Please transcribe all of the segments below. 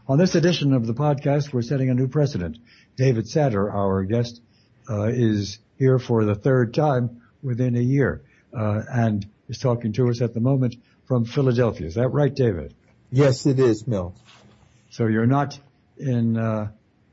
On this edition of the podcast, we're setting a new precedent. David Satter, our guest, is here for the third time within a year, and is talking to us at the moment from Philadelphia. Is that right, David? Yes, it is, Milt. So you're not in a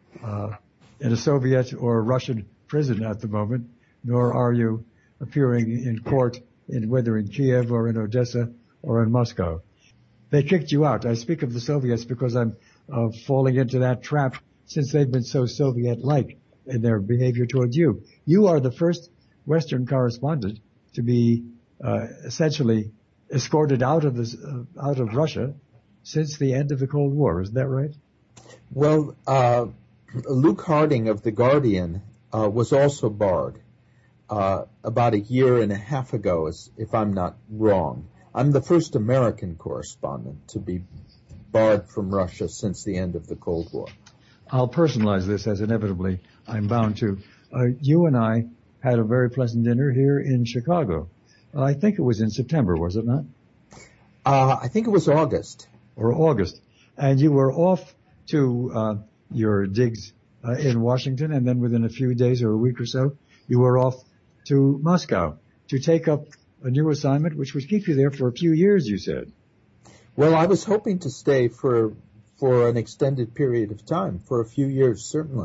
Soviet or Russian prison at the moment, nor are you appearing in court whether in Kiev or in Odessa or in Moscow. They kicked you out. I speak of the Soviets because I'm falling into that trap since they've been so Soviet-like in their behavior towards you. You are the first Western correspondent to be essentially escorted out of Russia since the end of the Cold War. Is that right? Well, Luke Harding of The Guardian was also barred about a year and a half ago, if I'm not wrong. I'm the first American correspondent to be barred from Russia since the end of the Cold War. I'll personalize this, as inevitably I'm bound to. You and I had a very pleasant dinner here in Chicago. I think it was in September, was it not? I think it was August. Or August. And you were off to your digs in Washington, and then within a few days or a week or so, you were off to Moscow to take up a new assignment, which would keep you there for a few years, you said. Well, I was hoping to stay for an extended period of time, for a few years, certainly.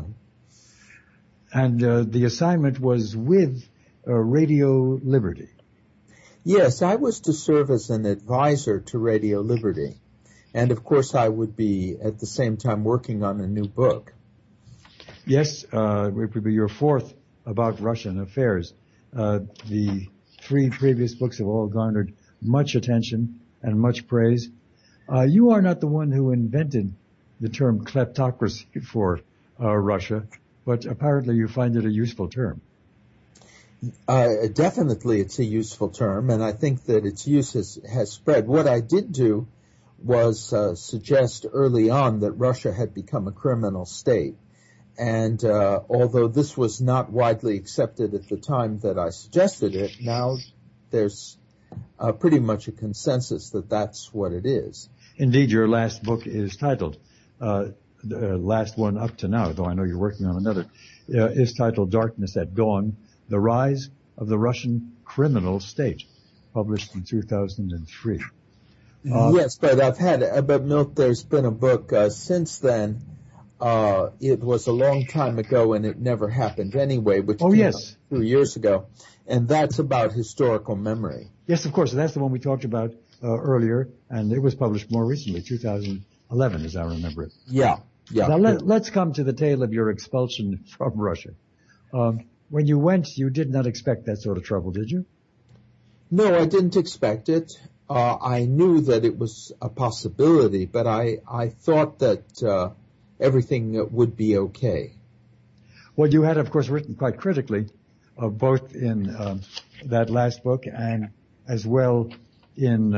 And the assignment was with Radio Liberty. Yes, I was to serve as an advisor to Radio Liberty. And, of course, I would be, at the same time, working on a new book. Yes, it would be your fourth about Russian affairs. The three previous books have all garnered much attention and much praise. You are not the one who invented the term kleptocracy for Russia, but apparently you find it a useful term. Definitely it's a useful term, and I think that its use has spread. What I did do was suggest early on that Russia had become a criminal state. And although this was not widely accepted at the time that I suggested it, now there's pretty much a consensus that that's what it is. Indeed, your last book is titled, the last one up to now, though I know you're working on another, is titled Darkness at Dawn, The Rise of the Russian Criminal State, published in 2003. Yes, but Milt, there's been a book since then. It was a long time ago, and it never happened anyway, which came out 2 years ago, and that's about historical memory. Yes, of course. That's the one we talked about earlier, and it was published more recently, 2011, as I remember it. Yeah. Now let's come to the tale of your expulsion from Russia. When you went, you did not expect that sort of trouble, did you? No, I didn't expect it. I knew that it was a possibility, but I thought that everything would be okay. Well, you had, of course, written quite critically, both in that last book and as well in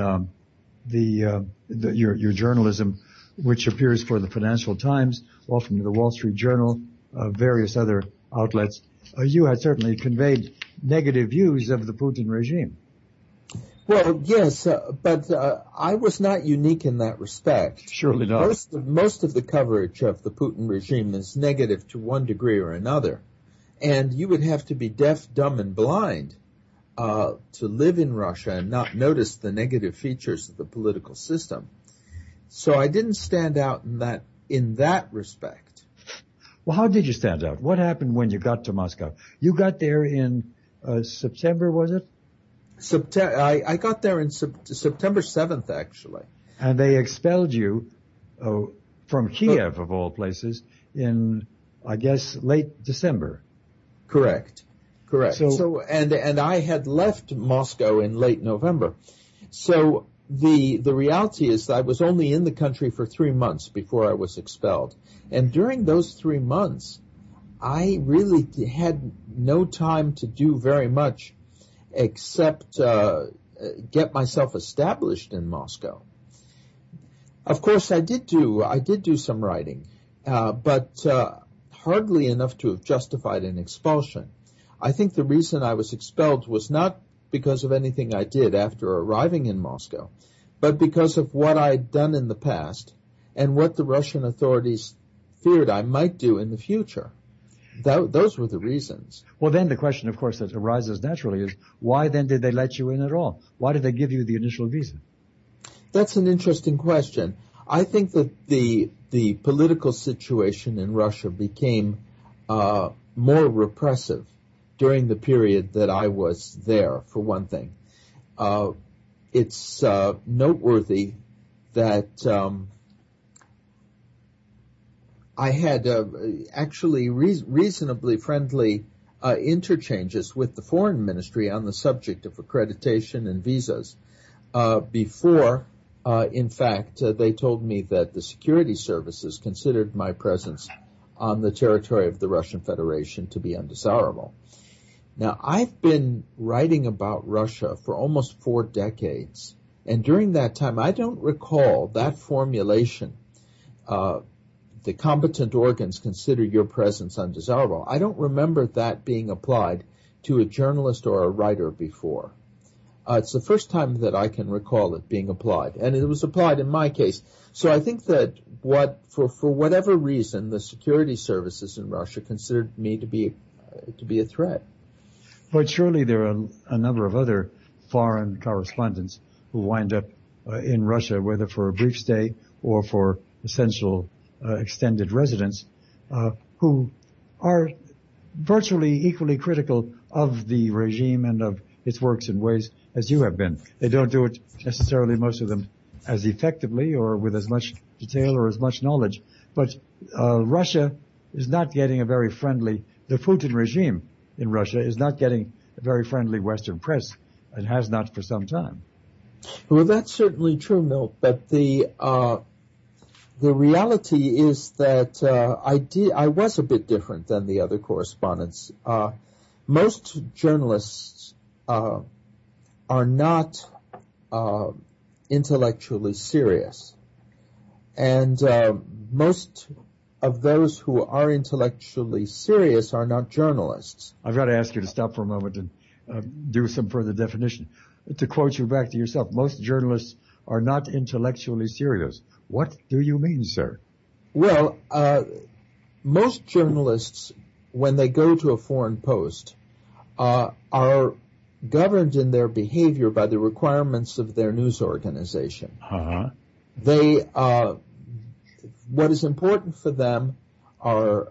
your journalism, which appears for the Financial Times, often the Wall Street Journal, various other outlets. You had certainly conveyed negative views of the Putin regime. Well, yes, but I was not unique in that respect. Surely not. Most of the coverage of the Putin regime is negative to one degree or another. And you would have to be deaf, dumb, and blind to live in Russia and not notice the negative features of the political system. So I didn't stand out in that respect. Well, how did you stand out? What happened when you got to Moscow? You got there in September, was it? I got there in September 7th, actually. And they expelled you from Kiev, of all places, in, I guess, late December. Correct. So and I had left Moscow in late November. So the reality is that I was only in the country for 3 months before I was expelled. And during those 3 months, I really had no time to do very much except get myself established in Moscow. Of course, I did do some writing, but hardly enough to have justified an expulsion. I think the reason I was expelled was not because of anything I did after arriving in Moscow, but because of what I'd done in the past and what the Russian authorities feared I might do in the future. Those were the reasons. Well, then the question, of course, that arises naturally is, why then did they let you in at all? Why did they give you the initial visa? That's an interesting question. I think that the political situation in Russia became more repressive during the period that I was there, for one thing. It's noteworthy that I had actually reasonably friendly interchanges with the foreign ministry on the subject of accreditation and visas before, in fact, they told me that the security services considered my presence on the territory of the Russian Federation to be undesirable. Now, I've been writing about Russia for almost 4 decades, and during that time, I don't recall that formulation, the competent organs consider your presence undesirable. I don't remember that being applied to a journalist or a writer before. It's the first time that I can recall it being applied, and it was applied in my case. So I think that for whatever reason, the security services in Russia considered me to be a threat. But surely there are a number of other foreign correspondents who wind up in Russia, whether for a brief stay or for essential extended residence, who are virtually equally critical of the regime and of its works and ways as you have been. They don't do it necessarily, most of them, as effectively or with as much detail or as much knowledge. But Russia is not getting a very friendly, the Putin regime in Russia is not getting a very friendly Western press and has not for some time. Well, that's certainly true, Milt, but the reality is that I was a bit different than the other correspondents. Most journalists are not intellectually serious, and most of those who are intellectually serious are not journalists. I've got to ask you to stop for a moment and do some further definition. To quote you back to yourself, most journalists are not intellectually serious. What do you mean, sir? Well, most journalists, when they go to a foreign post, are governed in their behavior by the requirements of their news organization. Uh-huh. What is important for them are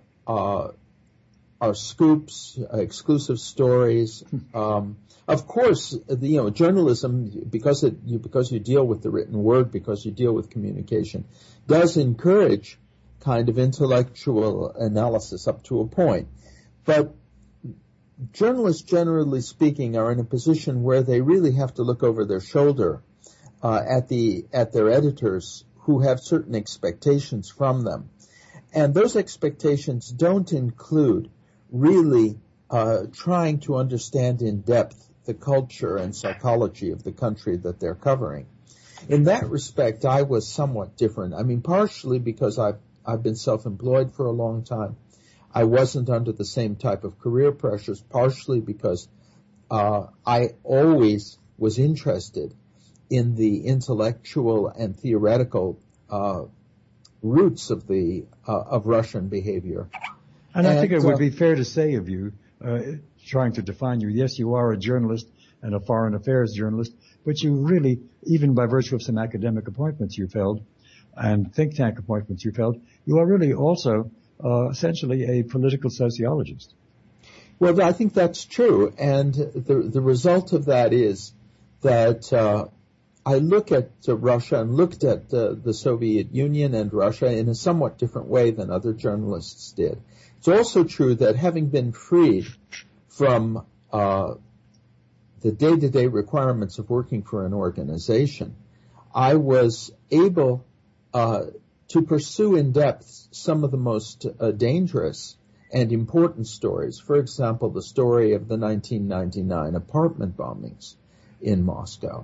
scoops, exclusive stories. Of course, journalism, because you deal with the written word, because you deal with communication, does encourage kind of intellectual analysis up to a point. But journalists, generally speaking, are in a position where they really have to look over their shoulder at their editors, who have certain expectations from them. And those expectations don't include really trying to understand in depth the culture and psychology of the country that they're covering. In that respect, I was somewhat different. I mean, partially because I've been self-employed for a long time. I wasn't under the same type of career pressures, partially because I always was interested in the intellectual and theoretical roots of Russian behavior. And I think it would be fair to say of you, trying to define you, yes, you are a journalist and a foreign affairs journalist, but you really, even by virtue of some academic appointments you've held and think tank appointments you've held, you are really also essentially a political sociologist. Well, I think that's true, and the result of that is that I look at Russia and looked at the Soviet Union and Russia in a somewhat different way than other journalists did. It's also true that having been freed from the day-to-day requirements of working for an organization, I was able to pursue in depth some of the most dangerous and important stories. For example, the story of the 1999 apartment bombings in Moscow.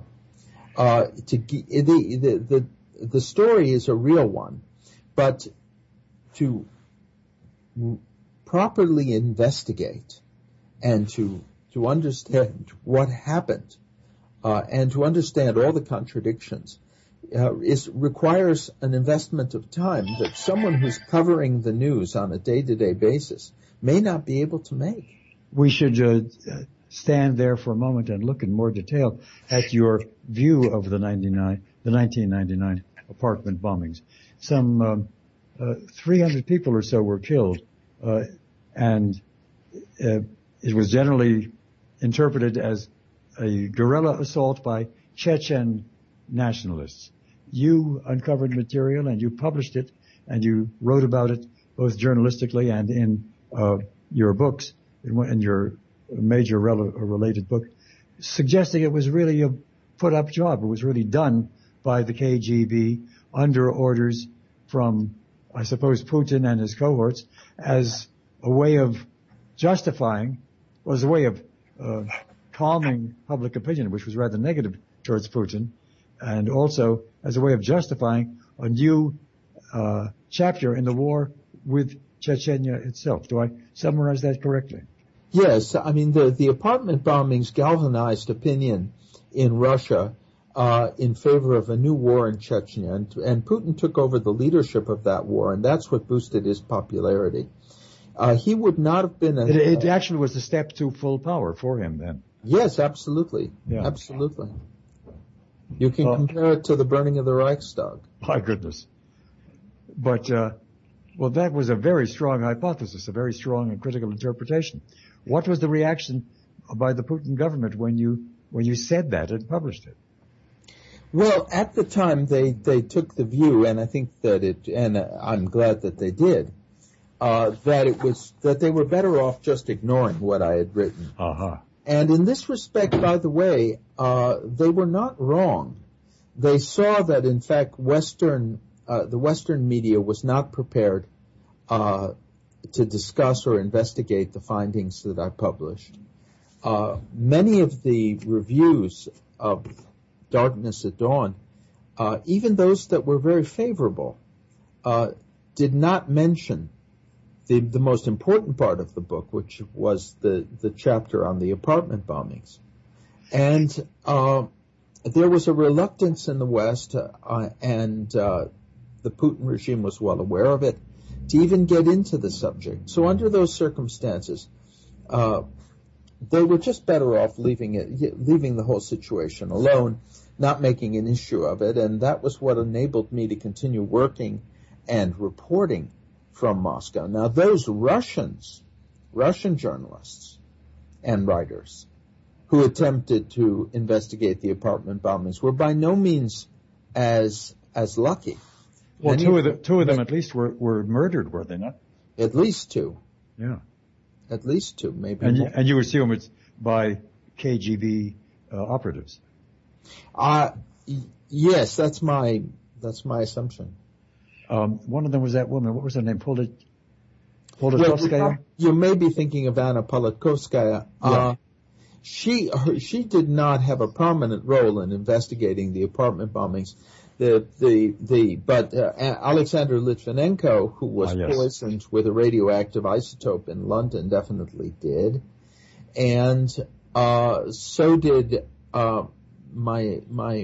The story is a real one, but to properly investigate and to understand what happened and to understand all the contradictions requires an investment of time that someone who's covering the news on a day-to-day basis may not be able to make. We should stand there for a moment and look in more detail at your view of the 1999 apartment bombings. Some 300 people or so were killed, and it was generally interpreted as a guerrilla assault by Chechen nationalists. You uncovered material and you published it and you wrote about it both journalistically and in your books, in your major related book, suggesting it was really a put-up job. It was really done by the KGB under orders from, I suppose, Putin and his cohorts as a way of justifying, was a way of calming public opinion, which was rather negative towards Putin, and also as a way of justifying a new chapter in the war with Chechnya itself. Do I summarize that correctly? Yes. I mean, the apartment bombings galvanized opinion in Russia in favor of a new war in Chechnya, and Putin took over the leadership of that war, and that's what boosted his popularity. He would not have been It actually was a step to full power for him then. Yes, absolutely. Yeah. Absolutely. You can compare it to the burning of the Reichstag. My goodness. But, well, that was a very strong hypothesis, a very strong and critical interpretation. What was the reaction by the Putin government when you said that and published it? Well, at the time they took the view, and I think that and I'm glad that they did, that they were better off just ignoring what I had written. Uh-huh. And in this respect, by the way, they were not wrong. They saw that, in fact, the Western media was not prepared to discuss or investigate the findings that I published. Many of the reviews of Darkness at Dawn, even those that were very favorable, did not mention the most important part of the book, which was the chapter on the apartment bombings. And there was a reluctance in the West, and the Putin regime was well aware of it, to even get into the subject. So under those circumstances, they were just better off leaving the whole situation alone, not making an issue of it, and that was what enabled me to continue working and reporting from Moscow. Now, those Russian journalists and writers who attempted to investigate the apartment bombings were by no means as lucky. Well, two of them at least were murdered, were they not? At least two. Yeah. At least two, maybe more. And you assume it's by KGB operatives? Yes, that's my assumption. One of them was that woman. What was her name? Politkovskaya? You may be thinking of Anna Politkovskaya. Yeah. She did not have a prominent role in investigating the apartment bombings. But Alexander Litvinenko, who was poisoned with a radioactive isotope in London, definitely did, and so did my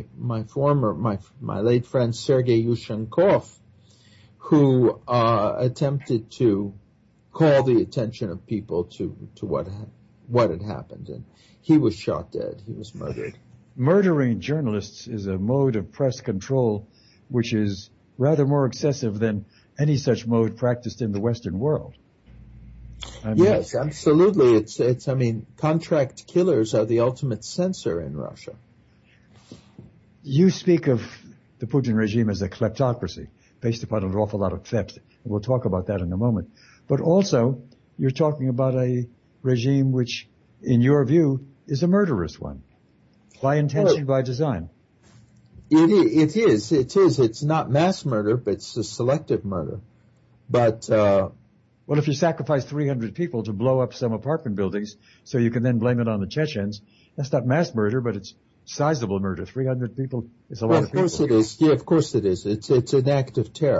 late friend Sergei Yushchenkov, who attempted to call the attention of people to what had happened, and he was shot dead. He was murdered. Murdering journalists is a mode of press control which is rather more excessive than any such mode practiced in the Western world. Yes, absolutely. It's contract killers are the ultimate censor in Russia. You speak of the Putin regime as a kleptocracy based upon an awful lot of theft. We'll talk about that in a moment. But also, you're talking about a regime which, in your view, is a murderous one. By intention, by design. It is. It's not mass murder, but it's a selective murder. But, well, if you sacrifice 300 people to blow up some apartment buildings so you can then blame it on the Chechens, that's not mass murder, but it's sizable murder. 300 people is a lot of people. Of course it is. Yeah, of course it is. It's an act of terror.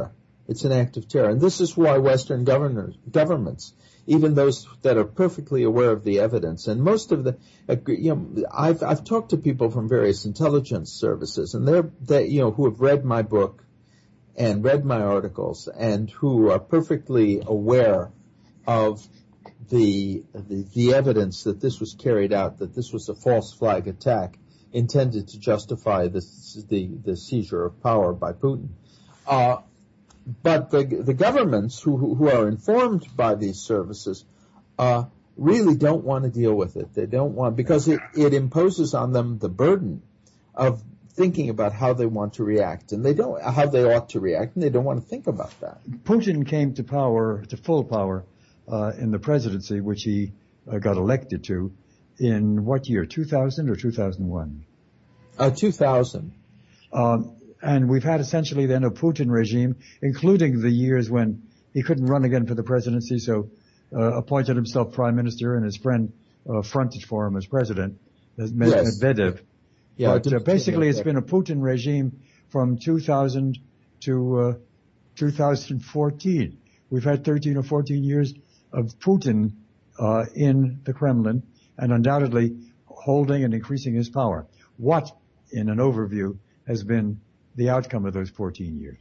It's an act of terror. And this is why Western governments, even those that are perfectly aware of the evidence, and most of the, I've talked to people from various intelligence services, and who have read my book and read my articles, and who are perfectly aware of the evidence that this was carried out, that this was a false flag attack intended to justify the seizure of power by Putin. But the governments who are informed by these services really don't want to deal with it. They don't want, because it imposes on them the burden of thinking about how they want to react, and how they ought to react, and they don't want to think about that. Putin came to full power, in the presidency, which he got elected to, in what year, 2000 or 2001? 2000. And we've had essentially then a Putin regime, including the years when he couldn't run again for the presidency, so appointed himself prime minister, and his friend fronted for him as president, Medvedev. Yeah, but basically it's been a Putin regime from 2000 to 2014. We've had 13 or 14 years of Putin in the Kremlin, and undoubtedly holding and increasing his power. What, in an overview, has been the outcome of those 14 years?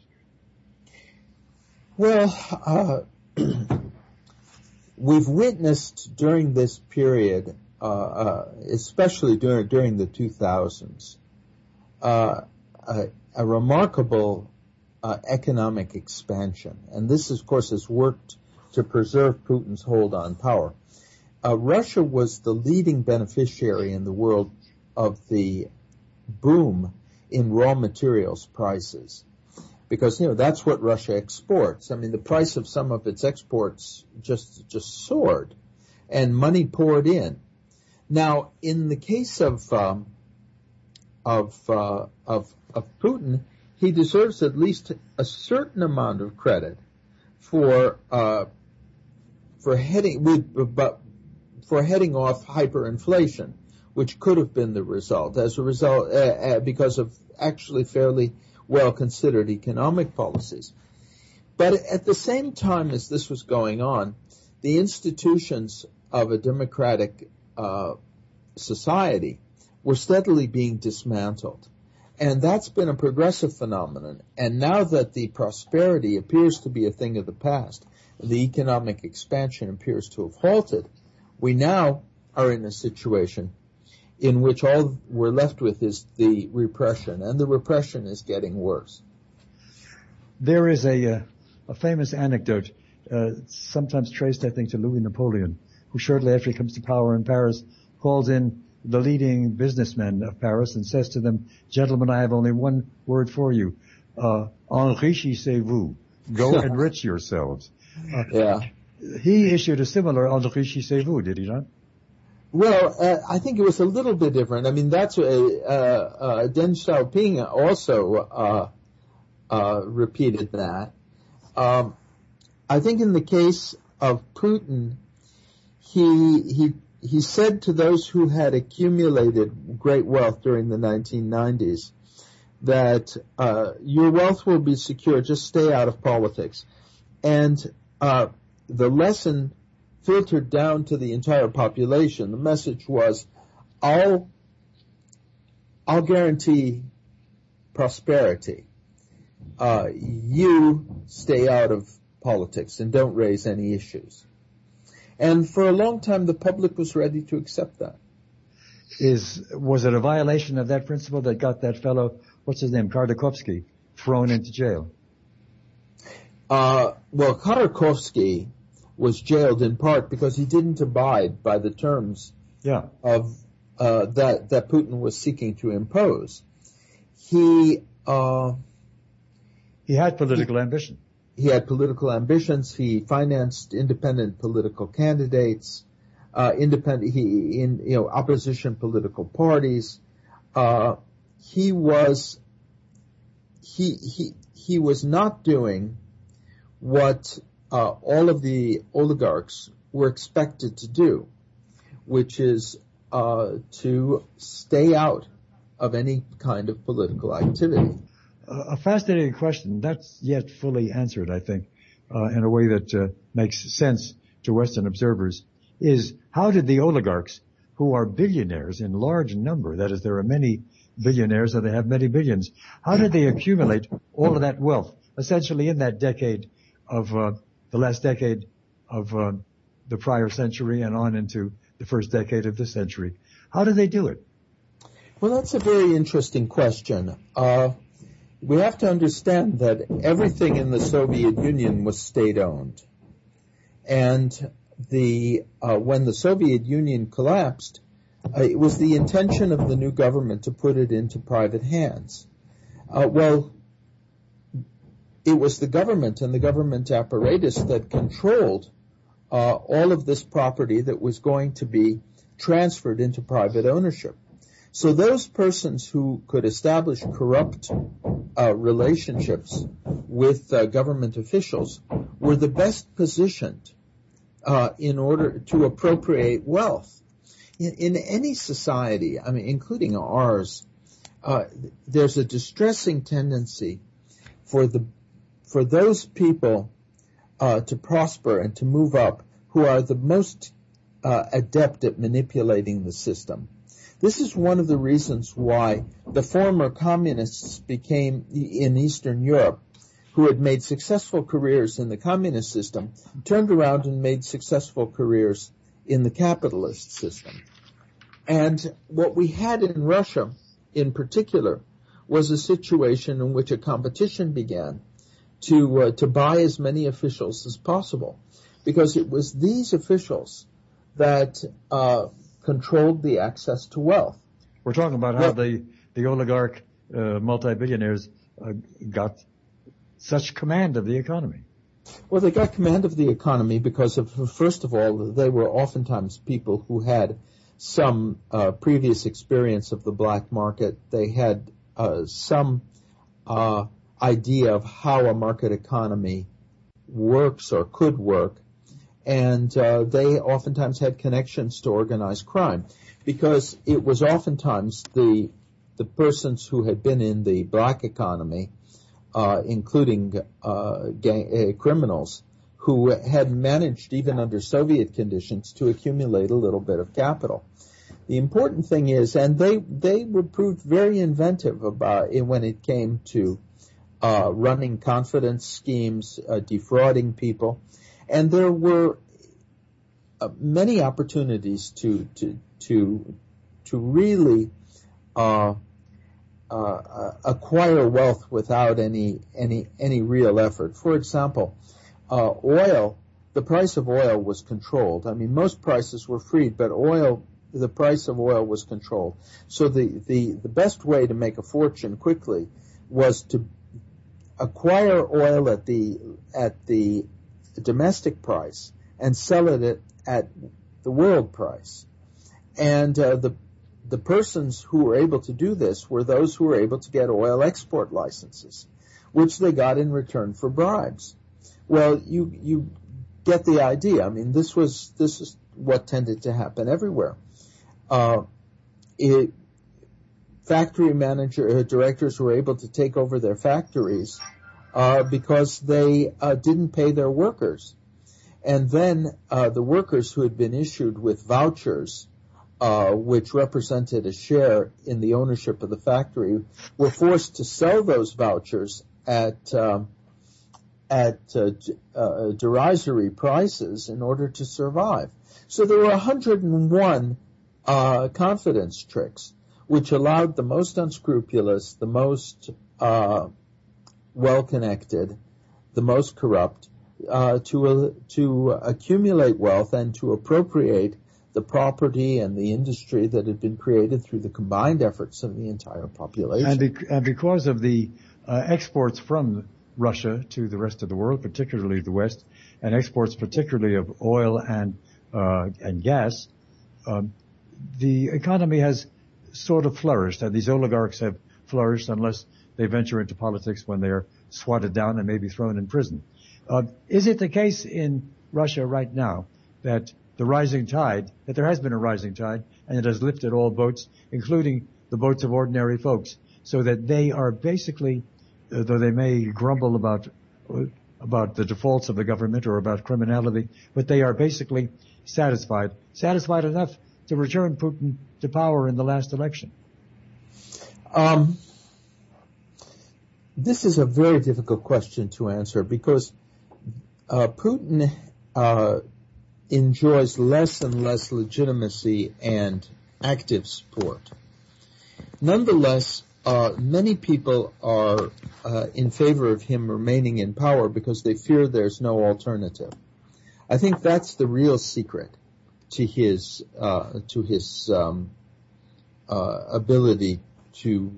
Well, we've witnessed during this period, especially during the 2000s, a remarkable economic expansion. And this, of course, has worked to preserve Putin's hold on power. Russia was the leading beneficiary in the world of the boom in raw materials prices, because that's what Russia exports. I mean, the price of some of its exports just soared, and money poured in. Now, in the case of Putin, he deserves at least a certain amount of credit for heading off hyperinflation, which could have been the result, because of actually fairly well-considered economic policies. But at the same time as this was going on, the institutions of a democratic society were steadily being dismantled. And that's been a progressive phenomenon. And now that the prosperity appears to be a thing of the past, the economic expansion appears to have halted, we now are in a situation in which all we're left with is the repression, and the repression is getting worse. There is a famous anecdote, sometimes traced, I think, to Louis Napoleon, who shortly after he comes to power in Paris calls in the leading businessmen of Paris and says to them, "Gentlemen, I have only one word for you. Enrichissez-vous. Go enrich yourselves." He issued a similar "Enrichissez-vous," did he not? Well, I think it was a little bit different. I mean, that's Deng Xiaoping also repeated that. I think in the case of Putin, he said to those who had accumulated great wealth during the 1990s that your wealth will be secure, just stay out of politics. And the lesson filtered down to the entire population. The message was, I'll guarantee prosperity. You stay out of politics and don't raise any issues. And for a long time, the public was ready to accept that. Was it a violation of that principle that got that fellow, what's his name, Khodorkovsky, thrown into jail? Well, Khodorkovsky was jailed in part because he didn't abide by the terms of that Putin was seeking to impose. He had political ambition. He had political ambitions. He financed independent political candidates, opposition political parties. He was not doing what all of the oligarchs were expected to do, which is to stay out of any kind of political activity. a fascinating question. That's yet fully answered, I think, in a way that makes sense to Western observers, is how did the oligarchs, who are billionaires in large number, that is, there are many billionaires and they have many billions, how did they accumulate all of that wealth, essentially in that decade of the last decade of the prior century and on into the first decade of this century? How did they do it? Well, that's a very interesting question. We have to understand that everything in the Soviet Union was state-owned. And when the Soviet Union collapsed, it was the intention of the new government to put it into private hands. Well, it was the government and the government apparatus that controlled all of this property that was going to be transferred into private ownership. So those persons who could establish corrupt relationships with government officials were the best positioned in order to appropriate wealth. In any society, I mean, including ours, there's a distressing tendency for those people to prosper and to move up who are the most adept at manipulating the system. This is one of the reasons why the former communists became, in Eastern Europe, who had made successful careers in the communist system, turned around and made successful careers in the capitalist system. And what we had in Russia, in particular, was a situation in which a competition began to buy as many officials as possible, because it was these officials that controlled the access to wealth. We're talking about how the oligarch multi-billionaires got such command of the economy. Well, they got command of the economy because first of all, they were oftentimes people who had some previous experience of the black market. They had some idea of how a market economy works or could work. And they oftentimes had connections to organized crime, because it was oftentimes the persons who had been in the black economy, including criminals, who had managed, even under Soviet conditions, to accumulate a little bit of capital. The important thing is, and they were proved very inventive about it when it came to running confidence schemes, defrauding people. And there were many opportunities to really acquire wealth without any real effort. For example, oil. The price of oil was controlled. I mean, most prices were free, but the price of oil was controlled. So the best way to make a fortune quickly was to acquire oil at the domestic price and sell it at the world price. And the persons who were able to do this were those who were able to get oil export licenses, which they got in return for bribes. Well, you get the idea. I mean, this is what tended to happen everywhere. Factory directors were able to take over their factories because they didn't pay their workers. And then the workers who had been issued with vouchers, which represented a share in the ownership of the factory, were forced to sell those vouchers at derisory prices in order to survive. So there were 101 confidence tricks, which allowed the most unscrupulous, the most well-connected, the most corrupt, to accumulate wealth and to appropriate the property and the industry that had been created through the combined efforts of the entire population. And because of the exports from Russia to the rest of the world, particularly the West, and exports particularly of oil and gas, the economy has sort of flourished, and these oligarchs have flourished unless they venture into politics when they're swatted down and maybe thrown in prison. Is it the case in Russia right now that the rising tide, that there has been a rising tide, and it has lifted all boats, including the boats of ordinary folks, so that they are basically though they may grumble about the defaults of the government or about criminality, but they are basically satisfied enough to return Putin to power in the last election? This is a very difficult question to answer because Putin enjoys less and less legitimacy and active support. Nonetheless, many people are in favor of him remaining in power because they fear there's no alternative. I think that's the real secret to his ability to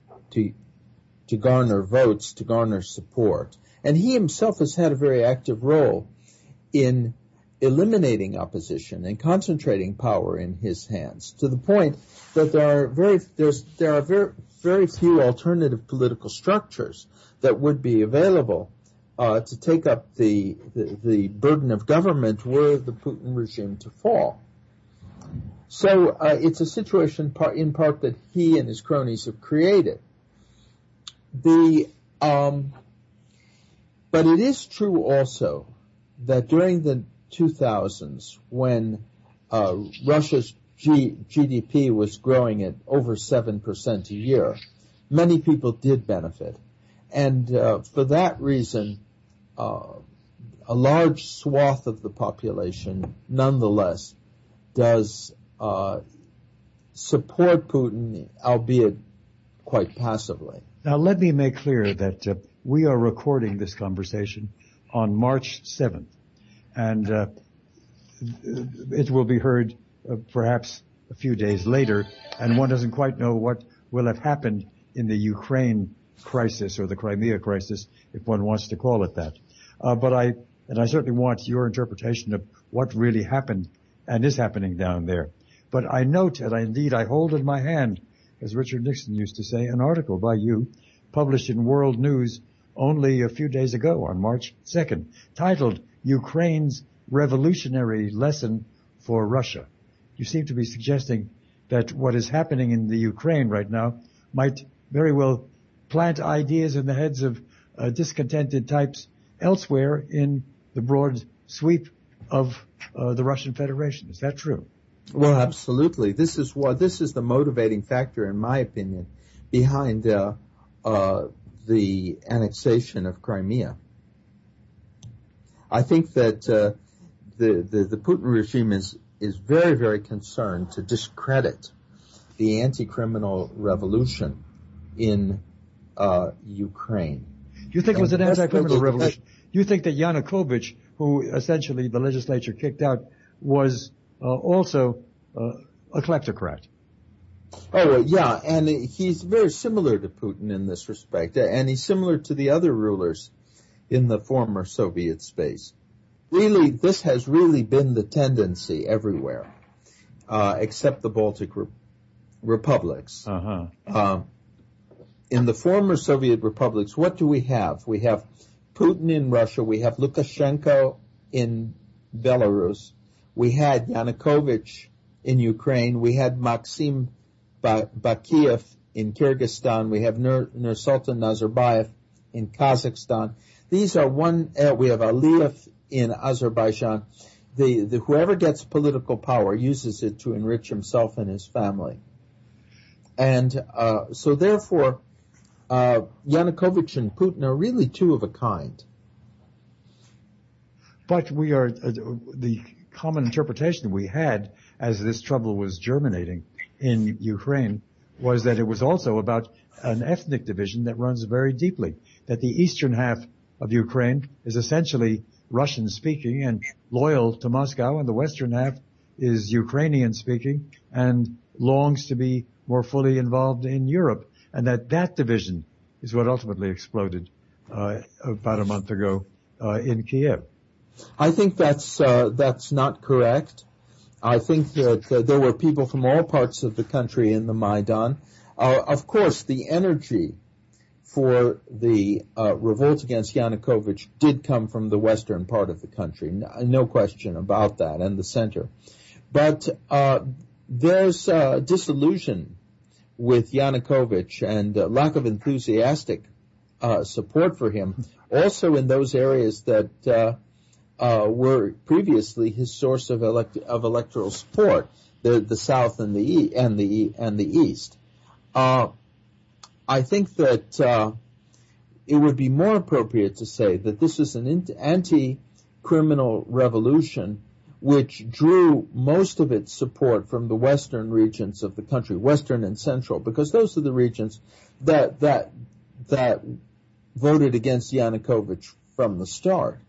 garner votes, to garner support. And he himself has had a very active role in eliminating opposition and concentrating power in his hands, to the point that there are very few alternative political structures that would be available to take up the burden of government were the Putin regime to fall. So it's a situation in part that he and his cronies have created. But it is true also that during the 2000s, when Russia's GDP was growing at over 7% a year, many people did benefit. And for that reason, a large swath of the population, nonetheless, does support Putin, albeit quite passively. Now, let me make clear that we are recording this conversation on March 7th, and it will be heard perhaps a few days later, and one doesn't quite know what will have happened in the Ukraine crisis or the Crimea crisis, if one wants to call it that. But I certainly want your interpretation of what really happened and is happening down there. But I note, and indeed I hold in my hand, as Richard Nixon used to say, an article by you published in World News only a few days ago on March 2nd, titled Ukraine's Revolutionary Lesson for Russia. You seem to be suggesting that what is happening in the Ukraine right now might very well plant ideas in the heads of discontented types elsewhere in the broad sweep of the Russian Federation. Is that true? Well, absolutely. This is the motivating factor, in my opinion, behind the annexation of Crimea. I think that the Putin regime is very, very concerned to discredit the anti-criminal revolution in Ukraine. You think it was an anti-criminal revolution? You think that Yanukovych, who essentially the legislature kicked out, was also a kleptocrat? Oh, yeah, and he's very similar to Putin in this respect, and he's similar to the other rulers in the former Soviet space. Really, this has really been the tendency everywhere, except the Baltic republics. In the former Soviet republics, what do we have? We have Putin in Russia. We have Lukashenko in Belarus. We had Yanukovych in Ukraine. We had Maxim Bakiev in Kyrgyzstan. We have Nursultan Nazarbayev in Kazakhstan. These are we have Aliyev in Azerbaijan. Whoever gets political power uses it to enrich himself and his family. And so therefore, Yanukovych and Putin are really two of a kind. But we are the common interpretation we had as this trouble was germinating in Ukraine was that it was also about an ethnic division that runs very deeply, that the eastern half of Ukraine is essentially Russian-speaking and loyal to Moscow, and the western half is Ukrainian-speaking and longs to be more fully involved in Europe, and that division is what ultimately exploded about a month ago in Kiev. I think that's not correct. I think that there were people from all parts of the country in the Maidan. Of course, the energy for the revolt against Yanukovych did come from the western part of the country, no question about that, and the center. But there's disillusion with Yanukovych and lack of enthusiastic support for him. Also in those areas that were previously his source of electoral support, the South and the East. I think that it would be more appropriate to say that this is an anti-criminal revolution which drew most of its support from the western regions of the country, western and central, because those are the regions that voted against Yanukovych from the start.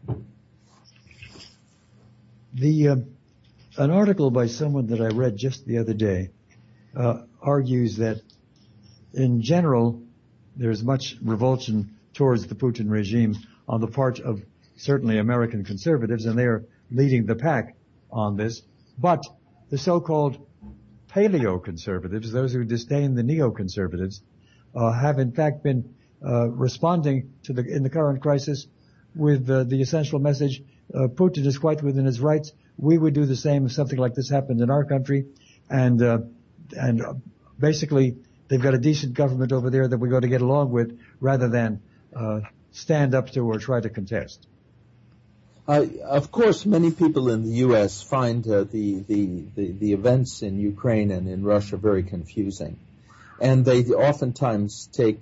An article by someone that I read just the other day argues that in general there's much revulsion towards the Putin regime on the part of certainly American conservatives, and they are leading the pack on this. But the so-called paleo-conservatives, those who disdain the neoconservatives, have in fact been responding to in the current crisis with the essential message: Putin is quite within his rights. We would do the same if something like this happened in our country, and basically they've got a decent government over there that we got to get along with, rather than stand up to or try to contest. Of course, many people in the U.S. find the events in Ukraine and in Russia very confusing, and they oftentimes take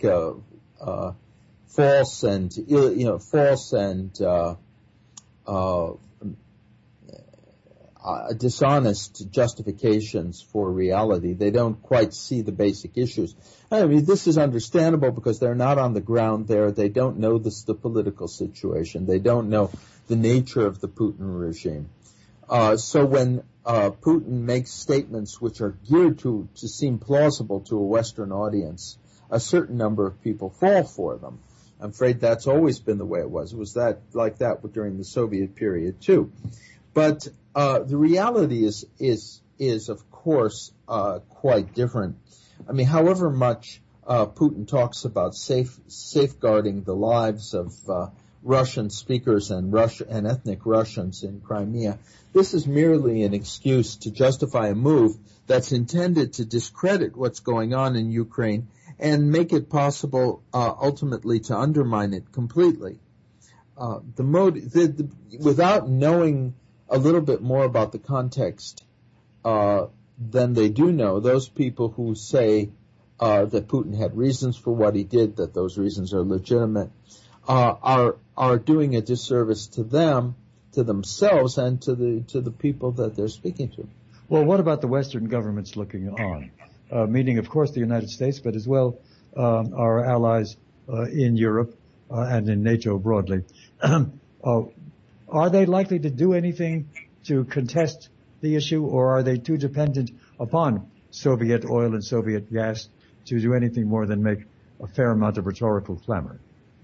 false and dishonest justifications for reality. They don't quite see the basic issues. I mean, this is understandable because they're not on the ground there. They don't know the political situation. They don't know the nature of the Putin regime. So when Putin makes statements which are geared to seem plausible to a Western audience, a certain number of people fall for them. I'm afraid that's always been the way it was. It was like that during the Soviet period too. But the reality is of course quite different. I mean, however much Putin talks about safeguarding the lives of Russian speakers and ethnic Russians in Crimea, this is merely an excuse to justify a move that's intended to discredit what's going on in Ukraine and make it possible ultimately to undermine it completely. Without knowing a little bit more about the context than they do know, those people who say that Putin had reasons for what he did, that those reasons are legitimate, are doing a disservice to them, to themselves, and to the people that they're speaking to. Well, what about the Western governments looking on? Meaning, of course, the United States, but as well our allies in Europe and in NATO broadly. Are they likely to do anything to contest the issue, or are they too dependent upon Soviet oil and Soviet gas to do anything more than make a fair amount of rhetorical clamor?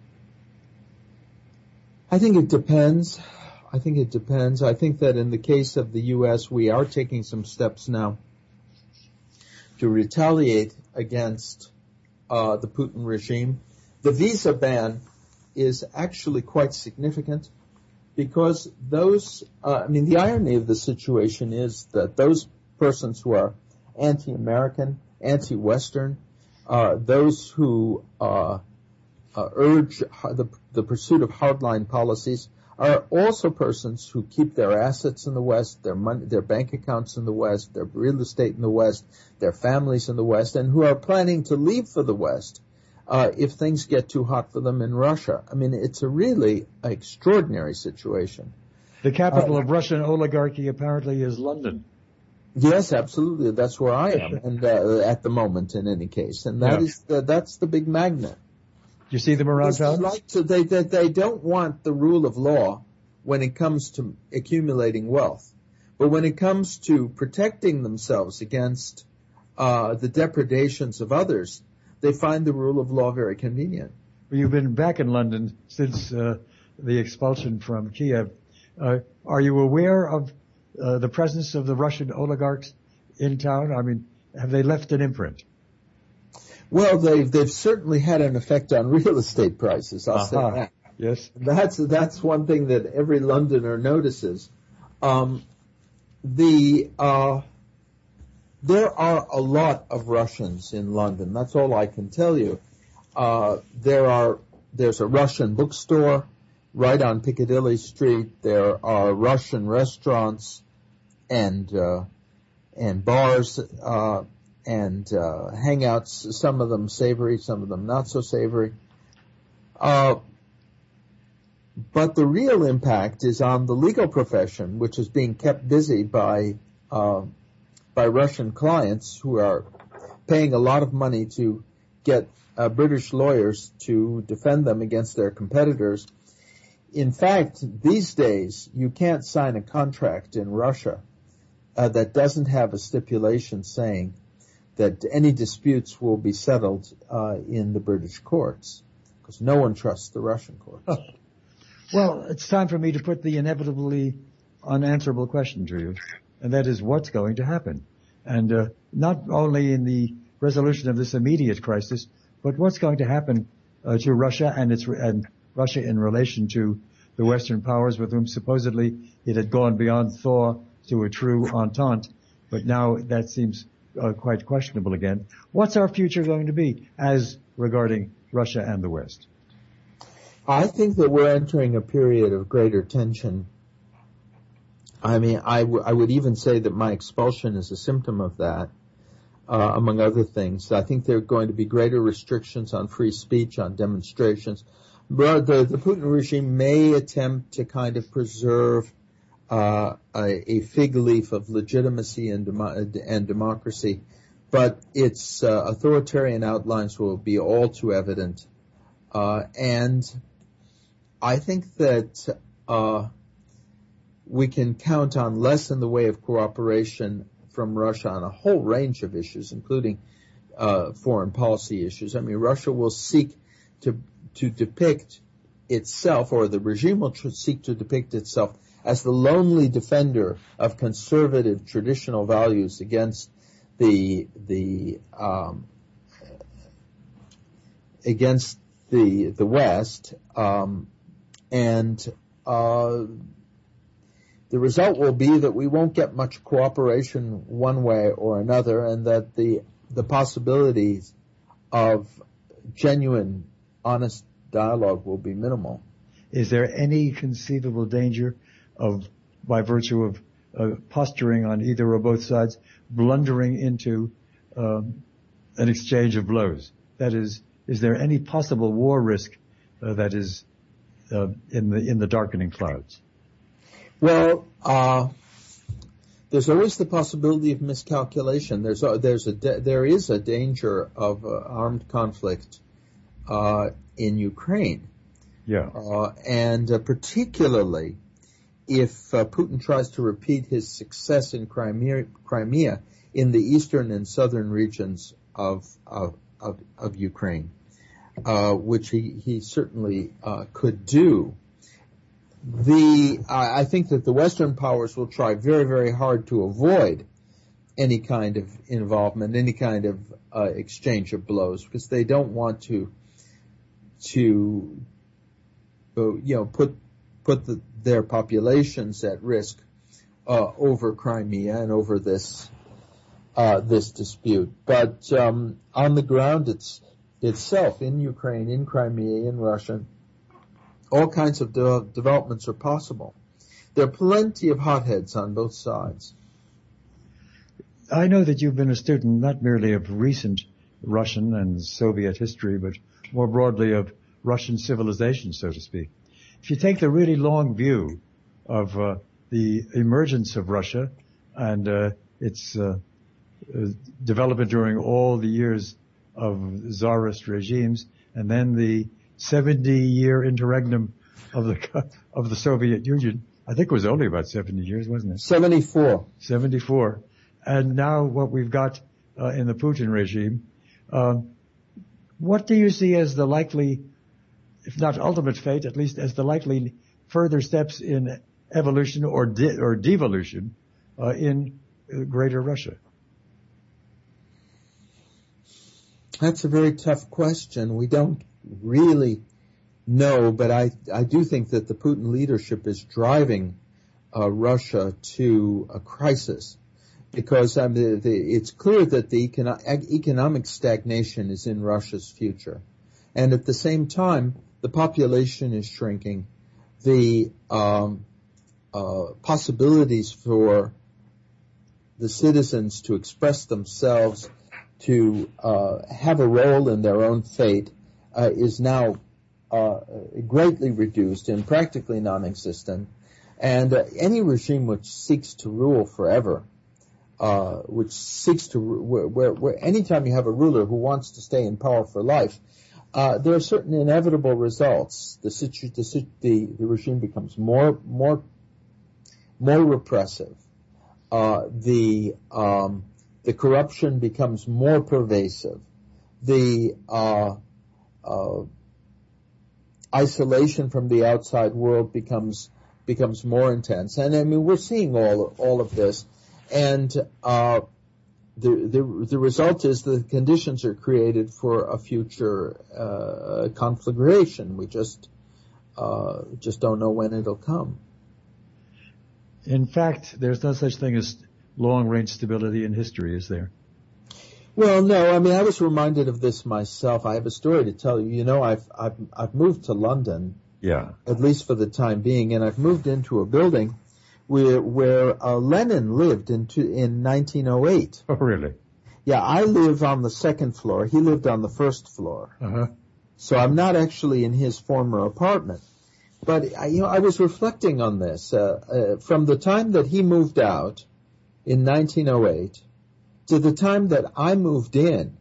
I think it depends. I think that in the case of the U.S., we are taking some steps now to retaliate against the Putin regime. The visa ban is actually quite significant because the irony of the situation is that those persons who are anti-American, anti-Western, those who urge the pursuit of hardline policies are also persons who keep their assets in the West, their money, their bank accounts in the West, their real estate in the West, their families in the West, and who are planning to leave for the West if things get too hot for them in Russia. I mean, it's a really extraordinary situation. The capital of Russian oligarchy apparently is London. Yes, absolutely. That's where I am, and at the moment, in any case, and that's the big magnet. You see them around town? They don't want the rule of law when it comes to accumulating wealth, but when it comes to protecting themselves against the depredations of others, they find the rule of law very convenient. Well, you've been back in London since the expulsion from Kiev. Are you aware of the presence of the Russian oligarchs in town? I mean, have they left an imprint? Well, they've certainly had an effect on real estate prices. I'll say that. Yes, that's one thing that every Londoner notices. There are a lot of Russians in London. That's all I can tell you. There are there's a Russian bookstore right on Piccadilly Street. There are Russian restaurants and bars and hangouts. Some of them savory, some of them not so savory. But the real impact is on the legal profession, which is being kept busy by Russian clients who are paying a lot of money to get British lawyers to defend them against their competitors. In fact, these days, you can't sign a contract in Russia that doesn't have a stipulation saying that any disputes will be settled in the British courts, because no one trusts the Russian courts. Oh. Well, it's time for me to put the inevitably unanswerable question to you, and that is what's going to happen. And not only in the resolution of this immediate crisis, but what's going to happen to Russia and Russia in relation to the Western powers with whom supposedly it had gone beyond thaw to a true entente, but now that seems quite questionable again. What's our future going to be as regarding Russia and the West? I think that we're entering a period of greater tension. I mean, I would even say that my expulsion is a symptom of that, among other things. I think there are going to be greater restrictions on free speech, on demonstrations. But the Putin regime may attempt to kind of preserve a fig leaf of legitimacy and democracy, but its authoritarian outlines will be all too evident. And I think that we can count on less in the way of cooperation from Russia on a whole range of issues, including foreign policy issues. I mean, Russia will seek to depict itself, or the regime will seek to depict itself as the lonely defender of conservative traditional values against the West, and the result will be that we won't get much cooperation one way or another, and that the possibilities of genuine, honest dialogue will be minimal. Is there any conceivable danger of, by virtue of posturing on either or both sides, blundering into an exchange of blows? That is there any possible war risk that is in the darkening clouds? Well, there's always the possibility of miscalculation. There is a danger of armed conflict in Ukraine. Yeah. And particularly if Putin tries to repeat his success in Crimea in the eastern and southern regions of Ukraine, which he certainly could do. I think that the Western powers will try very, very hard to avoid any kind of involvement, any kind of exchange of blows, because they don't want to put their populations at risk over Crimea and over this dispute. But on the ground itself, in Ukraine, in Crimea, in Russia, all kinds of developments are possible. There are plenty of hotheads on both sides. I know that you've been a student not merely of recent Russian and Soviet history, but more broadly of Russian civilization, so to speak. If you take the really long view of the emergence of Russia and its development during all the years of Tsarist regimes, and then the 70-year interregnum of the Soviet Union. I think it was only about 70 years, wasn't it? 74. And now what we've got in the Putin regime. What do you see as the likely, if not ultimate fate, at least as the likely further steps in evolution or devolution in Greater Russia? That's a very tough question. We don't really know, but I do think that the Putin leadership is driving Russia to a crisis, because it's clear that the economic stagnation is in Russia's future. And at the same time, the population is shrinking, the possibilities for the citizens to express themselves, to have a role in their own fate, is now greatly reduced and practically non-existent. And any regime which seeks to rule forever, where anytime you have a ruler who wants to stay in power for life, there are certain inevitable results. The regime becomes more repressive. The corruption becomes more pervasive. The isolation from the outside world becomes more intense. And I mean, we're seeing all of this, and the result is the conditions are created for a future conflagration. We just don't know when it'll come. In fact, there's no such thing as long-range stability in history, is there? Well, no. I mean, I was reminded of this myself. I have a story to tell you. You know, I've moved to London. Yeah. At least for the time being, and I've moved into a building where Lenin lived in 1908. Oh, really? Yeah, I live on the second floor. He lived on the first floor. Uh-huh. So I'm not actually in his former apartment. But I was reflecting on this from the time that he moved out in 1908 to the time that I moved in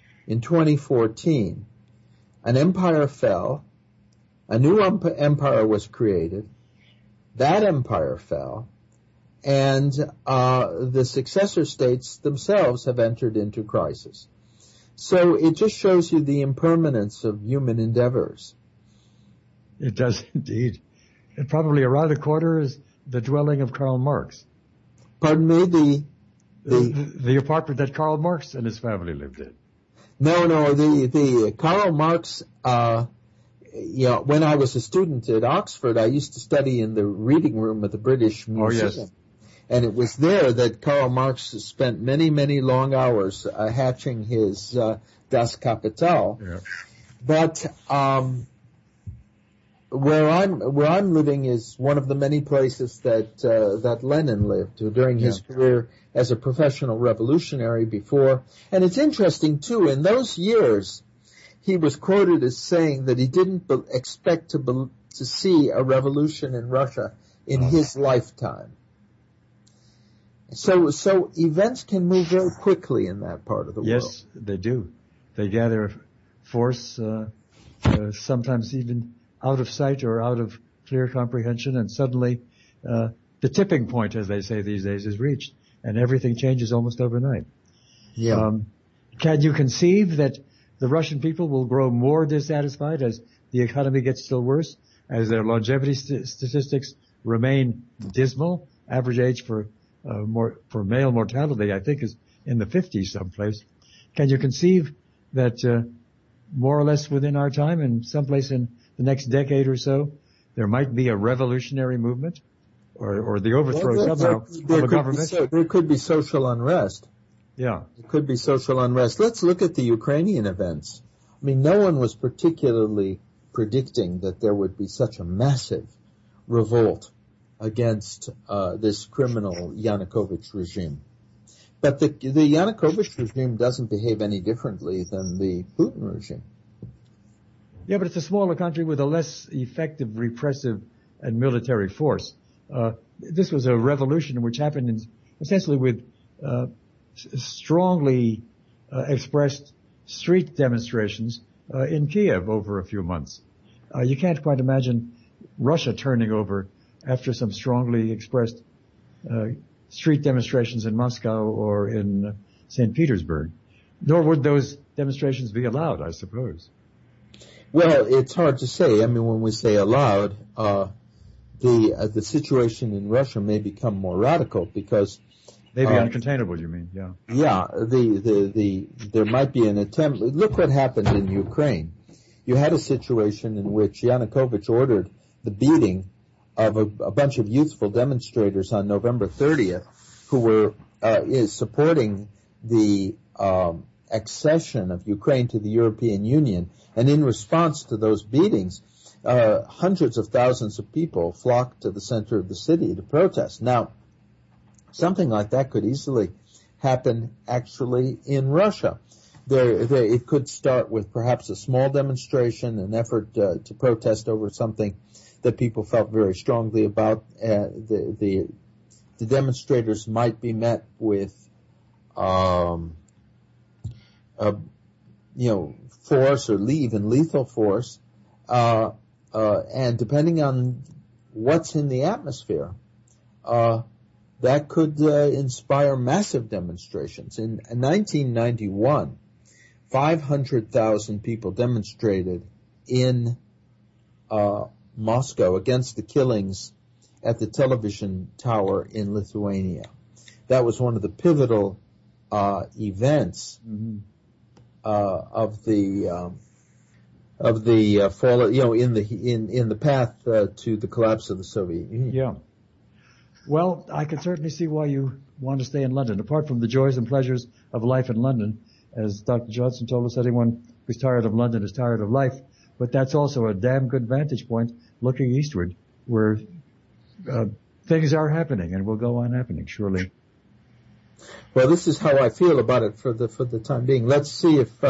2014. An empire fell. A new empire was created. That empire fell, and the successor states themselves have entered into crisis. So it just shows you the impermanence of human endeavors. It does indeed. And probably around the corner is the dwelling of Karl Marx. Pardon me, the apartment that Karl Marx and his family lived in. No, the Karl Marx. When I was a student at Oxford, I used to study in the reading room of the British Museum. Oh, yes. And it was there that Karl Marx spent many, many long hours hatching his Das Kapital. Yeah. But where I'm living is one of the many places that Lenin lived during his career as a professional revolutionary before. And it's interesting too, in those years, he was quoted as saying that he didn't expect to see a revolution in Russia in his lifetime. So events can move very quickly in that part of the world. Yes, they do. They gather force, sometimes even out of sight or out of clear comprehension, and suddenly the tipping point, as they say these days, is reached, and everything changes almost overnight. Yeah. Can you conceive that the Russian people will grow more dissatisfied as the economy gets still worse, as their longevity statistics remain dismal? Average age for male mortality, I think, is in the 50s someplace. Can you conceive that more or less within our time, and someplace in the next decade or so, there might be a revolutionary movement, or the overthrow somehow of a government? There could be social unrest. Yeah. It could be social unrest. Let's look at the Ukrainian events. I mean, no one was particularly predicting that there would be such a massive revolt against this criminal Yanukovych regime. But the Yanukovych regime doesn't behave any differently than the Putin regime. Yeah, but it's a smaller country with a less effective repressive and military force. This was a revolution which happened essentially with strongly expressed street demonstrations in Kiev over a few months. You can't quite imagine Russia turning over after some strongly expressed street demonstrations in Moscow or in St. Petersburg. Nor would those demonstrations be allowed, I suppose. Well, it's hard to say. I mean, when we say allowed, the situation in Russia may become more radical because maybe uncontainable, you mean? Yeah. Yeah. There might be an attempt. Look what happened in Ukraine. You had a situation in which Yanukovych ordered the beating of a bunch of youthful demonstrators on November 30th, who were supporting the accession of Ukraine to the European Union. And in response to those beatings, hundreds of thousands of people flocked to the center of the city to protest. Now, something like that could easily happen actually in Russia. It could start with perhaps a small demonstration, an effort to protest over something that people felt very strongly about. The demonstrators might be met with, force or lethal force, and depending on what's in the atmosphere, that could inspire massive demonstrations. In 1991, 500,000 people demonstrated in Moscow against the killings at the television tower in Lithuania. That was one of the pivotal events of the fall, in the path to the collapse of the Soviet Union. Yeah. Well, I can certainly see why you want to stay in London. Apart from the joys and pleasures of life in London, as Dr. Johnson told us, anyone who's tired of London is tired of life. But that's also a damn good vantage point looking eastward, where things are happening and will go on happening, surely. Well, this is how I feel about it for the time being. Let's see if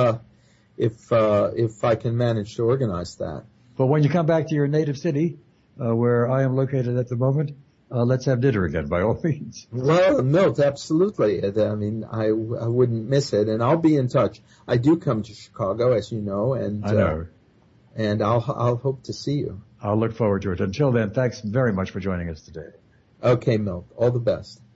I can manage to organize that. But when you come back to your native city, where I am located at the moment, let's have dinner again, by all means. Well, no, absolutely. I mean, I wouldn't miss it, and I'll be in touch. I do come to Chicago, as you know, and I know. And I'll hope to see you. I'll look forward to it. Until then, thanks very much for joining us today. Okay, Milt. All the best.